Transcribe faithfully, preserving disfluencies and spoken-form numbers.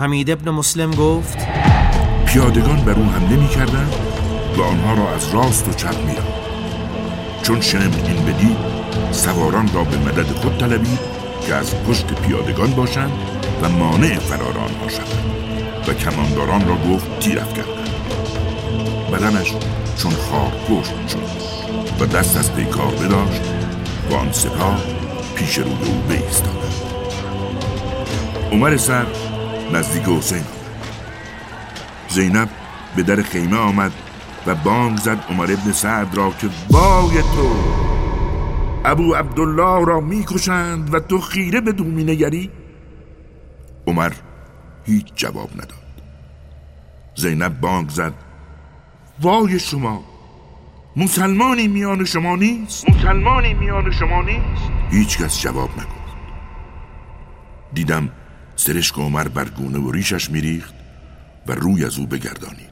حمید ابن مسلم گفت پیادگان بر او حمله می کردن و آنها را از راست و چپ می راند. چون شمر این بدید سواران را به مدد خود طلبید که از پشت پیادگان باشند و مانع فرار آنها شوند و کمانداران را گفت تیر افکندند. بدنش چون خار پشت شد و دست از پیکار بداشت و آن سپاه پیش روی او بایستادند. عمر سر نزدیک حسین آمد. زینب به در خیمه آمد و بانگ زد عمر ابن سعد را که وای تو، ابو عبدالله را میکشند و تو خیره بدون مینگری. عمر هیچ جواب نداد. زینب بانگ زد وای شما، مسلمانی میان شما نیست؟ مسلمانی میان شما نیست؟ هیچ کس جواب نگفت. دیدم سرشک عمر بر گونه و ریشش میریخت و روی از او بگردانید.